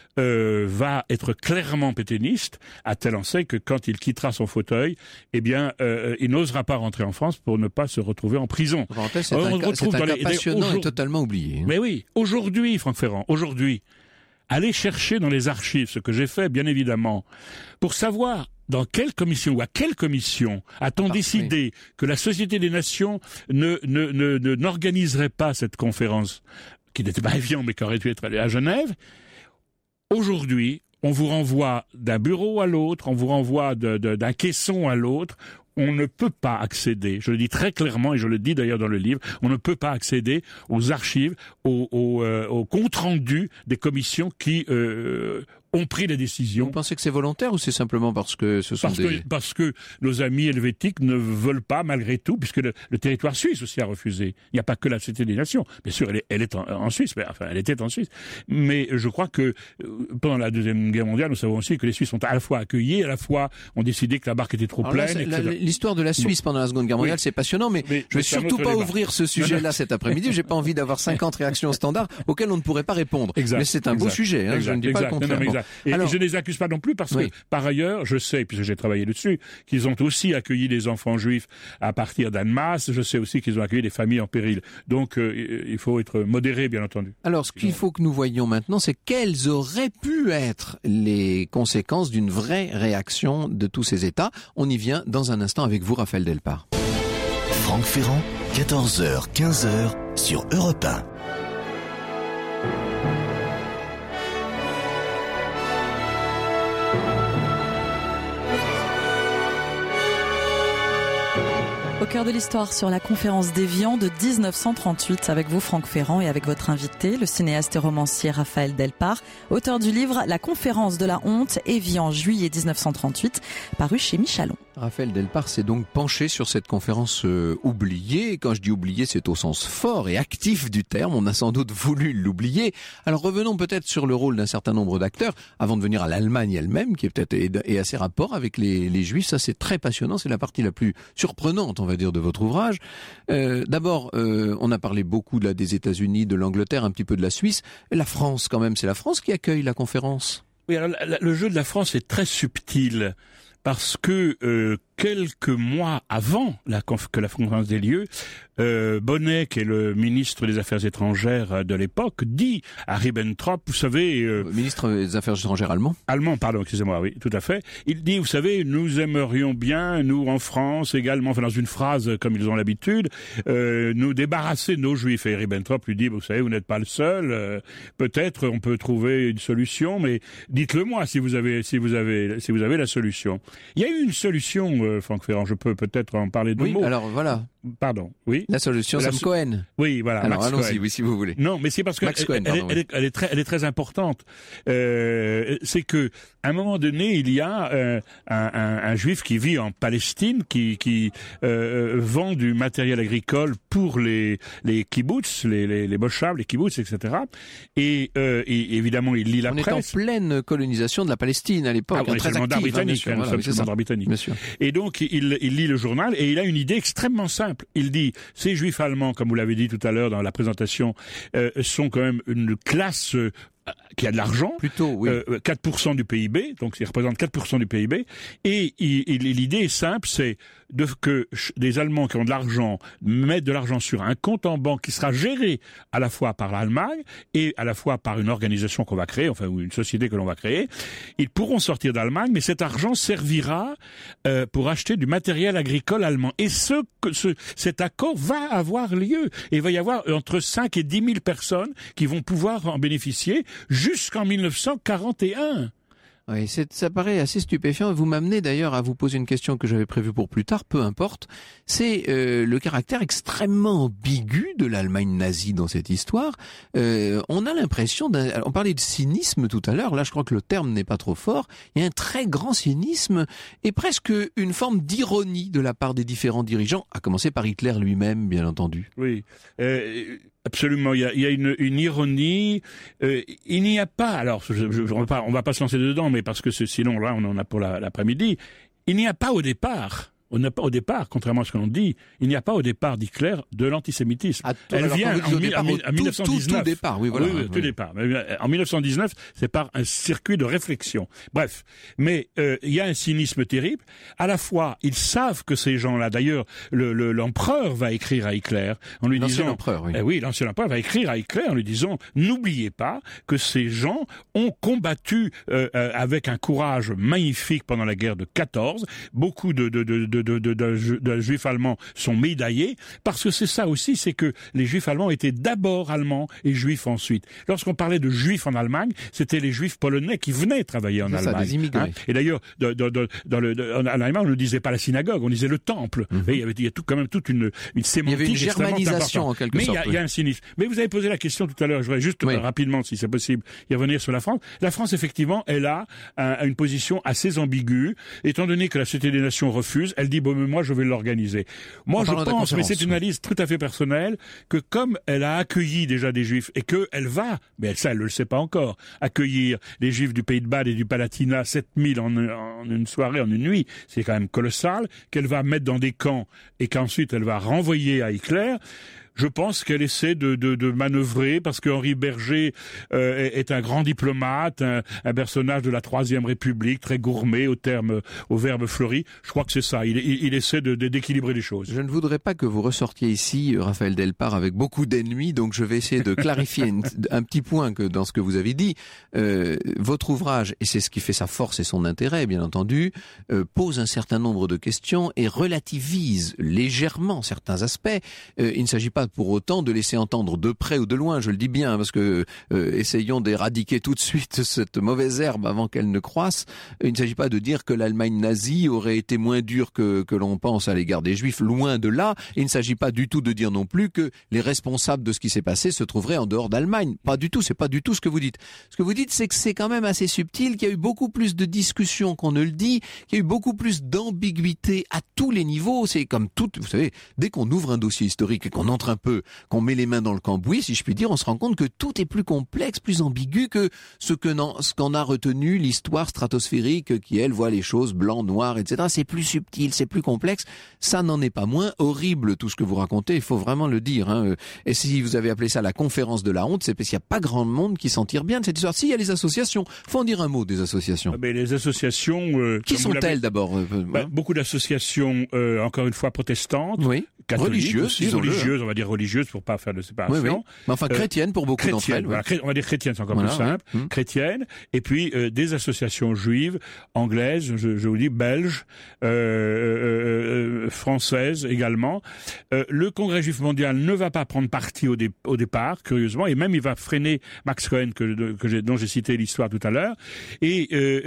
va être clairement pétainiste, à telle enseigne que quand il quittera son fauteuil, eh bien, il n'osera pas rentrer en France pour ne pas se retrouver en prison. C'est un cas passionnant et totalement oublié. Mais oui, aujourd'hui, Franck Ferrand, allez chercher dans les archives, ce que j'ai fait, bien évidemment, pour savoir dans quelle commission ou à quelle commission a-t-on décidé que la Société des Nations n'organiserait pas cette conférence, qui n'était pas évident, mais qui aurait dû être à Genève. Aujourd'hui, on vous renvoie d'un bureau à l'autre, on vous renvoie d'un caisson à l'autre. On ne peut pas accéder, je le dis très clairement et je le dis d'ailleurs dans le livre, on ne peut pas accéder aux archives, aux comptes rendus des commissions qui ont pris les décisions. Vous pensez que c'est volontaire ou c'est simplement parce que ce sont parce que nos amis helvétiques ne veulent pas malgré tout, puisque le territoire suisse aussi a refusé. Il n'y a pas que la Société des Nations. Bien sûr, elle est en Suisse, mais enfin, elle était en Suisse. Mais je crois que pendant la Deuxième Guerre mondiale, nous savons aussi que les Suisses ont à la fois accueilli, à la fois ont décidé que la barque était trop pleine. L'histoire de la Suisse pendant la Seconde Guerre mondiale, c'est passionnant, mais je vais surtout pas ouvrir ce sujet-là cet après-midi. J'ai pas envie d'avoir 50 réactions standards auxquelles on ne pourrait pas répondre. Mais c'est un beau sujet, je ne dis pas le contraire. Voilà. Et je ne les accuse pas non plus parce que, par ailleurs, je sais, puisque j'ai travaillé dessus, qu'ils ont aussi accueilli des enfants juifs à partir d'Annemasse. Je sais aussi qu'ils ont accueilli des familles en péril. Donc, il faut être modéré, bien entendu. Alors, ce qu'il faut que nous voyions maintenant, c'est quelles auraient pu être les conséquences d'une vraie réaction de tous ces États. On y vient dans un instant avec vous, Raphaël Delpar. Franck Ferrand, 14h, 15h sur Europe 1. Au cœur de l'histoire sur la conférence d'Évian de 1938 avec vous Franck Ferrand et avec votre invité, le cinéaste et romancier Raphaël Delpar, auteur du livre La conférence de la honte, Évian, juillet 1938, paru chez Michalon. Raphaël Delpar s'est donc penché sur cette conférence oubliée. Quand je dis oubliée, c'est au sens fort et actif du terme. On a sans doute voulu l'oublier. Alors revenons peut-être sur le rôle d'un certain nombre d'acteurs avant de venir à l'Allemagne elle-même, qui est peut-être et à ses rapports avec les Juifs. Ça, c'est très passionnant. C'est la partie la plus surprenante, on va dire, de votre ouvrage. D'abord, on a parlé beaucoup des États-Unis, de l'Angleterre, un petit peu de la Suisse. La France, quand même, c'est la France qui accueille la conférence. Oui, alors le jeu de la France est très subtil parce que quelques mois avant que la conférence ait lieu, Bonnet, qui est le ministre des Affaires étrangères de l'époque, dit à Ribbentrop, vous savez... ministre des Affaires étrangères allemand. Allemand, pardon, excusez-moi, oui, tout à fait. Il dit, vous savez, nous aimerions bien, nous en France également, enfin dans une phrase comme ils ont l'habitude, nous débarrasser de nos Juifs. Et Ribbentrop lui dit, vous savez, vous n'êtes pas le seul, peut-être on peut trouver une solution, mais dites-le moi si vous avez la solution. Il y a eu une solution, Franck Ferrand, je peux peut-être en parler deux mots. Oui, alors voilà. Pardon, oui. La solution, Sam Cohen. Oui, voilà. Alors Max allons-y, Cohen. oui, si vous voulez. Non, mais c'est parce que elle est très importante. C'est que à un moment donné, il y a un juif qui vit en Palestine, qui vend du matériel agricole pour les kibbutz, les moshav, les kibbutz, etc. Et évidemment, il lit la presse. On est en pleine colonisation de la Palestine à l'époque. Très active, mandat britannique. Nous sommes sous le mandat britannique. Et donc, il lit le journal et il a une idée extrêmement simple. Il dit, ces juifs allemands, comme vous l'avez dit tout à l'heure dans la présentation, sont quand même une classe qui a de l'argent, plutôt, oui. 4% du PIB, donc ils représentent 4% du PIB, et l'idée est simple, c'est que des Allemands qui ont de l'argent mettent de l'argent sur un compte en banque qui sera géré à la fois par l'Allemagne et à la fois par une organisation qu'on va créer, enfin ou une société que l'on va créer. Ils pourront sortir d'Allemagne, mais cet argent servira pour acheter du matériel agricole allemand. Et cet accord va avoir lieu. Et il va y avoir entre 5 et 10 000 personnes qui vont pouvoir en bénéficier jusqu'en 1941. Oui, ça paraît assez stupéfiant. Vous m'amenez d'ailleurs à vous poser une question que j'avais prévue pour plus tard, peu importe. C'est le caractère extrêmement ambigu de l'Allemagne nazie dans cette histoire. On a l'impression on parlait de cynisme tout à l'heure, là je crois que le terme n'est pas trop fort. Il y a un très grand cynisme et presque une forme d'ironie de la part des différents dirigeants, à commencer par Hitler lui-même, bien entendu. Oui. Absolument, il y a une ironie. Il n'y a pas, alors on va pas se lancer dedans, mais parce que sinon là on en a pour l'après-midi. Il n'y a pas au départ. On n'a pas au départ, contrairement à ce que l'on dit, il n'y a pas au départ d'Hitler de l'antisémitisme. Elle vient en 1919. Tout départ, oui, voilà. Oui, tout départ. En 1919, c'est par un circuit de réflexion. Bref, mais il y a un cynisme terrible. À la fois, ils savent que ces gens-là, d'ailleurs, l'empereur va écrire à Hitler en lui disant... L'empereur, oui. Oui, l'ancien empereur va écrire à Hitler en lui disant « N'oubliez pas que ces gens ont combattu avec un courage magnifique pendant la guerre de 14. Beaucoup de juifs allemands sont médaillés, parce que c'est ça aussi, c'est que les juifs allemands étaient d'abord allemands et juifs ensuite. Lorsqu'on parlait de juifs en Allemagne, c'était les juifs polonais qui venaient travailler en Allemagne. Les immigrés. Et d'ailleurs, en Allemagne, on ne disait pas la synagogue, on disait le temple. Il y a quand même toute une sémantique. Il y avait une germanisation en quelque sorte. Mais il y a un cynisme. Mais vous avez posé la question tout à l'heure, je voudrais juste rapidement, si c'est possible, y revenir sur la France. La France, effectivement, elle a une position assez ambiguë, étant donné que la Société des Nations refuse. Elle dit, bon, mais moi, je vais l'organiser. Moi, je pense, mais c'est une analyse tout à fait personnelle, que comme elle a accueilli déjà des Juifs, et qu'elle va, mais ça, elle ne le sait pas encore, accueillir les Juifs du Pays de Bade et du Palatinat, 7000 en une soirée, en une nuit, c'est quand même colossal, qu'elle va mettre dans des camps, et qu'ensuite elle va renvoyer à Hitler. Je pense qu'elle essaie de manœuvrer parce que Henri Berger est un grand diplomate, un personnage de la Troisième République, très gourmet au verbe fleuri. Je crois que c'est ça. Il essaie d'équilibrer les choses. Je ne voudrais pas que vous ressortiez ici, Raphaël Delpar, avec beaucoup d'ennemis, donc je vais essayer de clarifier un petit point que dans ce que vous avez dit. Votre ouvrage, et c'est ce qui fait sa force et son intérêt, bien entendu, pose un certain nombre de questions et relativise légèrement certains aspects. Il ne s'agit pas pour autant de laisser entendre de près ou de loin, je le dis bien, parce que essayons d'éradiquer tout de suite cette mauvaise herbe avant qu'elle ne croisse. Il ne s'agit pas de dire que l'Allemagne nazie aurait été moins dure que l'on pense à l'égard des Juifs, loin de là. Il ne s'agit pas du tout de dire non plus que les responsables de ce qui s'est passé se trouveraient en dehors d'Allemagne. Pas du tout, c'est pas du tout ce que vous dites. Ce que vous dites, c'est que c'est quand même assez subtil, qu'il y a eu beaucoup plus de discussions qu'on ne le dit, qu'il y a eu beaucoup plus d'ambiguïté à tous les niveaux. C'est comme tout, vous savez, dès qu'on ouvre un dossier historique et qu'on entre un peu, qu'on met les mains dans le cambouis, si je puis dire, on se rend compte que tout est plus complexe, plus ambigu que ce qu'en a retenu l'histoire stratosphérique qui, elle, voit les choses blanc, noir, etc. C'est plus subtil, c'est plus complexe. Ça n'en est pas moins horrible, tout ce que vous racontez, il faut vraiment le dire. Hein. Et si vous avez appelé ça la conférence de la honte, c'est parce qu'il n'y a pas grand monde qui s'en tire bien de cette histoire. Si, il y a les associations. Faut en dire un mot des associations. Mais les associations... qui sont-elles d'abord? Beaucoup d'associations, encore une fois, protestantes. Oui. Religieuses, on va dire religieuses pour pas faire de séparation. Oui, oui. Mais enfin chrétiennes pour beaucoup d'entre elles. Voilà, on va dire chrétiennes, c'est encore plus simple. Oui. Chrétiennes, et puis des associations juives, anglaises, je vous dis, belges, françaises également. Le Congrès juif mondial ne va pas prendre parti au départ, curieusement, et même il va freiner Max Cohen dont j'ai cité l'histoire tout à l'heure. Et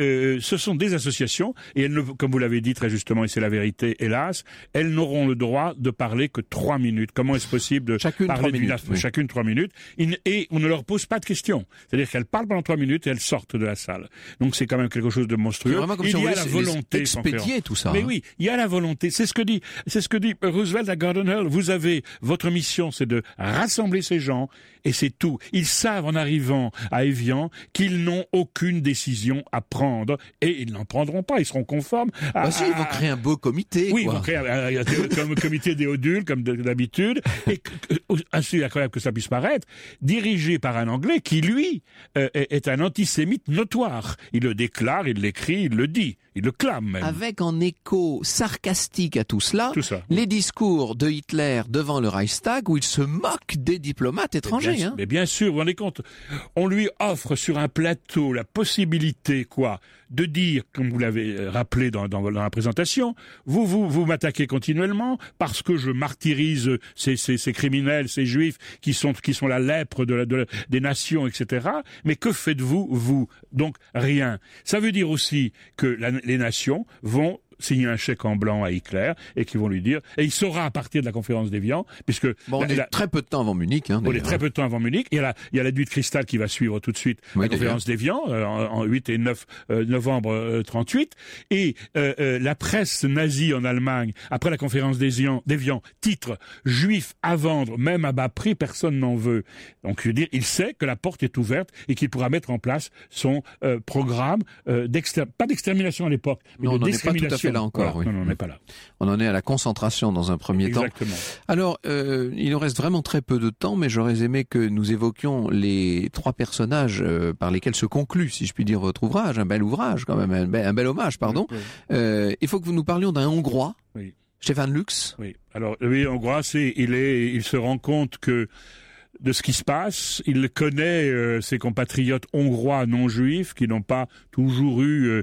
ce sont des associations, et elles, comme vous l'avez dit très justement, et c'est la vérité, hélas, elles n'auront le droit de parler que 3 minutes. Comment est-ce possible de parler d'une affaire chacune 3 minutes, et on ne leur pose pas de questions. C'est-à-dire qu'elles parlent pendant 3 minutes et elles sortent de la salle. Donc c'est quand même quelque chose de monstrueux. Il y a la volonté expédier tout ça. Mais oui, il y a la volonté. C'est ce que dit Roosevelt à Gordon Hill. Vous avez, votre mission, c'est de rassembler ces gens, et c'est tout. Ils savent en arrivant à Évian qu'ils n'ont aucune décision à prendre, et ils n'en prendront pas. Ils seront conformes à... si, ils vont créer un beau comité. Oui, ils vont créer un comité des Odules, comme d'habitude, et ainsi incroyable que ça puisse paraître, dirigé par un Anglais qui, lui, est un antisémite notoire. Il le déclare, il l'écrit, il le dit, il le clame même. Avec en écho sarcastique à tout ça. Les discours de Hitler devant le Reichstag où il se moque des diplomates étrangers. Mais bien sûr, vous vous rendez compte, on lui offre sur un plateau la possibilité, de dire, comme vous l'avez rappelé dans la présentation, vous m'attaquez continuellement parce que je martyrise ces criminels, ces juifs qui sont la lèpre des nations, etc. Mais que faites-vous, vous? Donc rien. Ça veut dire aussi que les nations vont signer un chèque en blanc à Hitler et qui vont lui dire, et il saura à partir de la conférence d'Évian, puisque on est très peu de temps avant Munich. On est très peu de temps avant Munich. Il y a la nuit de cristal qui va suivre tout de suite la conférence d'Évian en 8 et 9 novembre 38, et la presse nazie en Allemagne après la conférence d'Évian titre Juifs à vendre même à bas prix, personne n'en veut. Donc je veux dire, il sait que la porte est ouverte et qu'il pourra mettre en place son programme pas d'extermination à l'époque, mais de discrimination. Là encore, voilà. Non, on n'est pas là. On en est à la concentration dans un premier temps. Alors, il nous reste vraiment très peu de temps, mais j'aurais aimé que nous évoquions les 3 personnages par lesquels se conclut, si je puis dire, votre ouvrage, un bel ouvrage quand même, un bel hommage, pardon. Oui. Il faut que nous parlions d'un Hongrois, Stefan Lux. Oui. Alors, lui, Hongrois, il se rend compte que de ce qui se passe, il connaît ses compatriotes hongrois non juifs qui n'ont pas toujours eu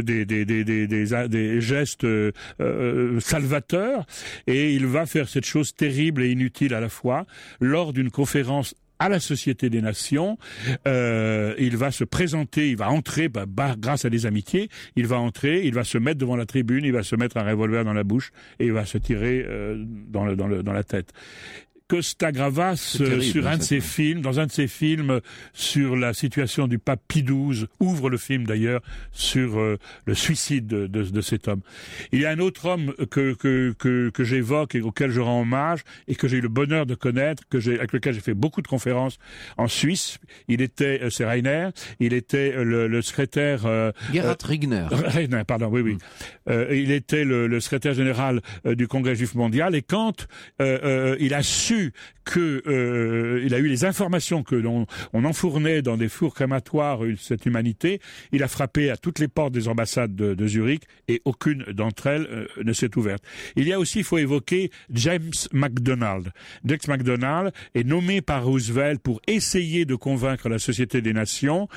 des gestes salvateurs, et il va faire cette chose terrible et inutile à la fois lors d'une conférence à la Société des Nations. Il va se présenter, il va entrer, grâce à des amitiés, il va se mettre devant la tribune, il va se mettre un revolver dans la bouche et il va se tirer dans la tête. Costa Gavras, dans un de ses films sur la situation du pape Pie XII, ouvre le film d'ailleurs sur le suicide de cet homme. Il y a un autre homme que j'évoque et auquel je rends hommage et que j'ai eu le bonheur de connaître, avec lequel j'ai fait beaucoup de conférences en Suisse. C'est Rainer. Il était le secrétaire Gerhard Regner. Regner, pardon, oui. Il était le secrétaire général du Congrès juif mondial, et quand il a su que il a eu les informations que on enfournait dans des fours crématoires cette humanité. Il a frappé à toutes les portes des ambassades de Zurich et aucune d'entre elles ne s'est ouverte. Il y a aussi, il faut évoquer James MacDonald. James MacDonald est nommé par Roosevelt pour essayer de convaincre la Société des Nations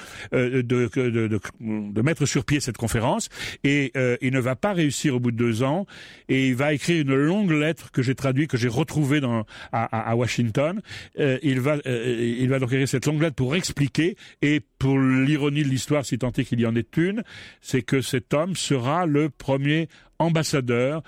de mettre sur pied cette conférence, et il ne va pas réussir au bout de 2 ans, et il va écrire une longue lettre que j'ai traduite, que j'ai retrouvée à Washington. Il va donc écrire cette longue lettre pour expliquer, et pour l'ironie de l'histoire, si tant est qu'il y en ait une, c'est que cet homme sera le premier ambassadeur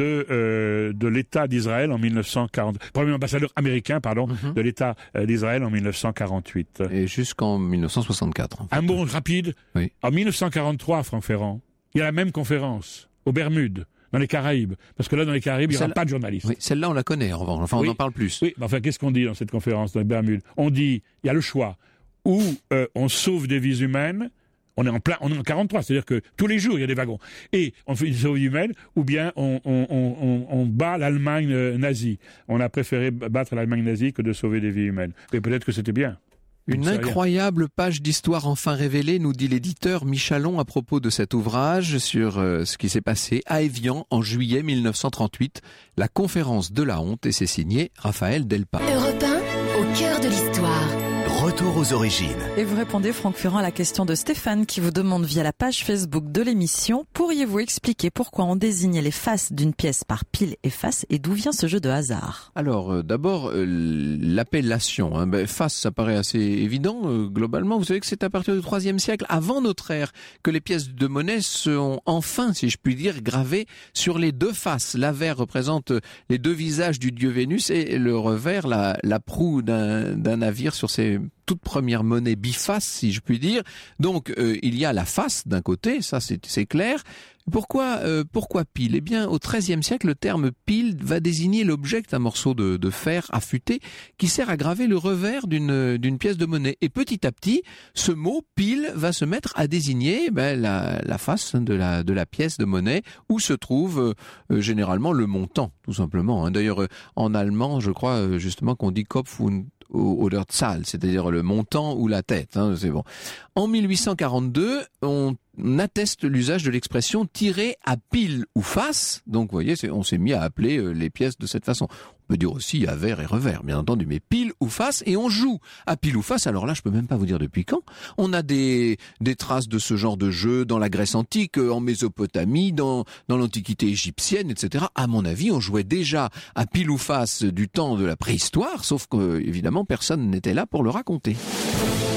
de l'État d'Israël en 1940, premier ambassadeur américain, de l'État d'Israël en 1948. Et jusqu'en 1964. En fait. Un mot rapide. Oui. En 1943, Franck Ferrand, il y a la même conférence aux Bermudes, dans les Caraïbes, parce que là, dans les Caraïbes, il n'y aura pas de journalistes. Oui, celle-là, on la connaît, en revanche. Enfin, on en parle plus. Oui, mais enfin, qu'est-ce qu'on dit dans cette conférence dans les Bermudes? On dit, il y a le choix, ou on sauve des vies humaines. On est en 43, c'est-à-dire que tous les jours il y a des wagons et on fait une sauvegarde humaine, ou bien on bat l'Allemagne nazie. On a préféré battre l'Allemagne nazie que de sauver des vies humaines. Mais peut-être que c'était bien. Une incroyable page d'histoire enfin révélée, nous dit l'éditeur Michalon à propos de cet ouvrage sur ce qui s'est passé à Évian en juillet 1938, la conférence de la honte, et c'est signé Raphaël Delpa. Europe 1, au cœur de l'histoire. Retour aux origines. Et vous répondez, Franck Ferrand, à la question de Stéphane qui vous demande via la page Facebook de l'émission: pourriez-vous expliquer pourquoi on désignait les faces d'une pièce par pile et face, et d'où vient ce jeu de hasard? Alors, d'abord, l'appellation. Face, ça paraît assez évident, globalement. Vous savez que c'est à partir du IIIe siècle, avant notre ère, que les pièces de monnaie sont enfin, si je puis dire, gravées sur les deux faces. L'avers représente les deux visages du dieu Vénus, et le revers, la proue d'un navire sur ses toute première monnaie biface, si je puis dire. Donc, il y a la face d'un côté, ça c'est clair. Pourquoi pile? Eh bien, au XIIIe siècle, le terme pile va désigner l'objet, un morceau de fer affûté qui sert à graver le revers d'une pièce de monnaie. Et petit à petit, ce mot pile va se mettre à désigner la face de la pièce de monnaie où se trouve généralement le montant, tout simplement. D'ailleurs, en allemand, je crois justement qu'on dit Kopf oder Zahl, c'est-à-dire le montant ou la tête. C'est bon. En 1842, on atteste l'usage de l'expression tirer à pile ou face. Donc, vous voyez, on s'est mis à appeler les pièces de cette façon. On peut dire aussi à vers et revers, bien entendu, mais pile ou face, et on joue à pile ou face. Alors là, je peux même pas vous dire depuis quand. On a des traces de ce genre de jeu dans la Grèce antique, en Mésopotamie, dans l'Antiquité égyptienne, etc. À mon avis, on jouait déjà à pile ou face du temps de la préhistoire, sauf que, évidemment, personne n'était là pour le raconter.